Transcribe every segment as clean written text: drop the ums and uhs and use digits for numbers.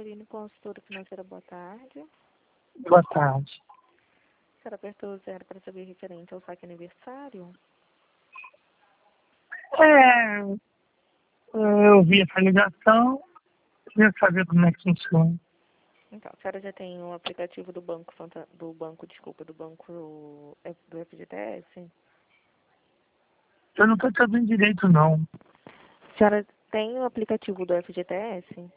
Caroline, consultora financeira, boa tarde. Boa tarde. A senhora apertou 0 para saber referente ao saque aniversário? Eu vi essa ligação, queria saber como é que funciona. Então, a senhora já tem o aplicativo do banco, do banco do FGTS? Eu não estou sabendo direito, não. A senhora tem o aplicativo do FGTS?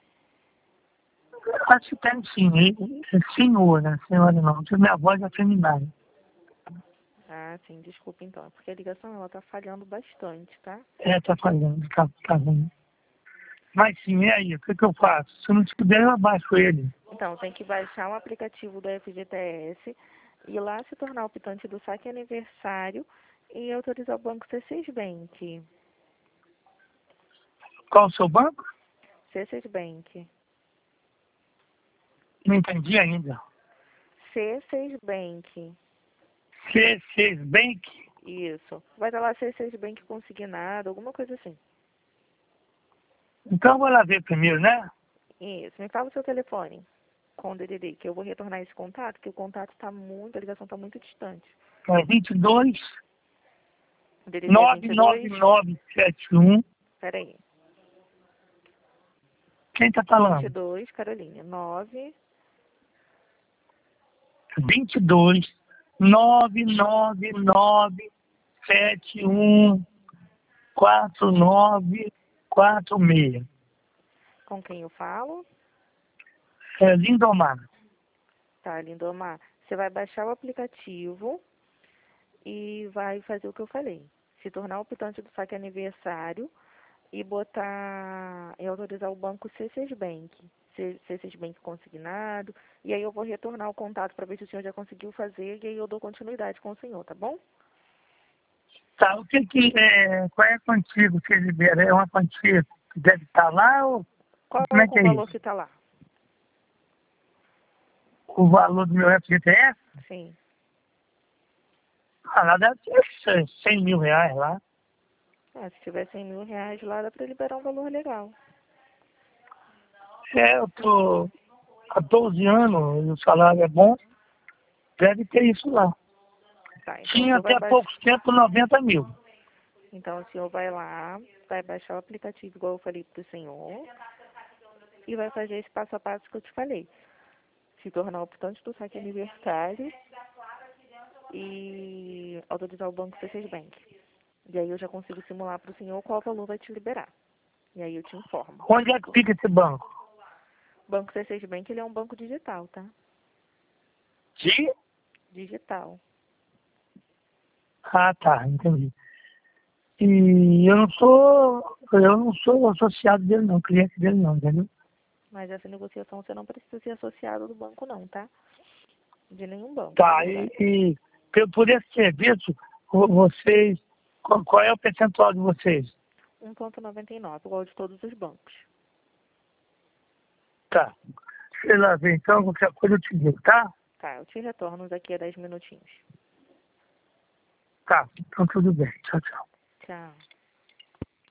Acho que tem sim. É senhora, senhora não. Minha voz é feminina. Ah, sim, desculpa então. É porque a ligação ela tá falhando bastante, tá? Tá falando, tá ruim. Mas sim, e aí, o que eu faço? Se eu não puder, eu abaixo ele. Então, tem que baixar o aplicativo do FGTS, ir lá se tornar optante do saque aniversário e autorizar o banco C6 Bank. Qual o seu banco? C6 Bank. Não entendi ainda. C6 Bank. C6 Bank? Isso. Vai estar lá C6 Bank consignado, alguma coisa assim. Então eu vou lá ver primeiro, né? Isso. Me fala o seu telefone com o DDD, que eu vou retornar esse contato, que o contato está muito, a ligação está muito distante. É 22 O DDD é 22. 99971. Peraí. Quem tá falando? 22, Carolina. 9. 22 99971 4946. Com quem eu falo? Lindomar. Tá, Lindomar. Você vai baixar o aplicativo e vai fazer o que eu falei. Se tornar optante do saque aniversário e autorizar o banco C6 Bank. C6 Bank consignado. E aí eu vou retornar o contato para ver se o senhor já conseguiu fazer e aí eu dou continuidade com o senhor, tá bom? Tá, qual é a quantia que você libera? É uma quantia que deve estar lá ou Qual como é é que o é valor isso? que está lá? O valor do meu FGTS? Sim. Lá deve ter 100 mil reais lá. Se tiver 100 mil reais lá, dá para liberar um valor legal. Eu tô há 12 anos e o salário é bom, deve ter isso lá. Tá, então o Tinha senhor vai até baixar. pouco tempo 90 mil. Então o senhor vai lá, vai baixar o aplicativo igual eu falei pro senhor e vai fazer esse passo a passo que eu te falei. Se tornar optante do saque aniversário e autorizar o banco C6 Bank. E aí eu já consigo simular para o senhor qual valor vai te liberar. E aí eu te informo. Onde é que fica esse banco? O banco C6 Bank ele é um banco digital, tá? De? Digital. Ah, tá, entendi. E eu não sou associado dele não, cliente dele não, entendeu? Mas essa negociação você não precisa ser associado do banco não, tá? De nenhum banco, na Tá, verdade. por esse serviço, vocês, qual é o percentual de vocês? 1,99, igual de todos os bancos. Tá. Sei lá ver, então, qualquer coisa eu te digo, tá? Tá, eu te retorno daqui a 10 minutinhos. Tá, então tudo bem. Tchau, tchau. Tchau.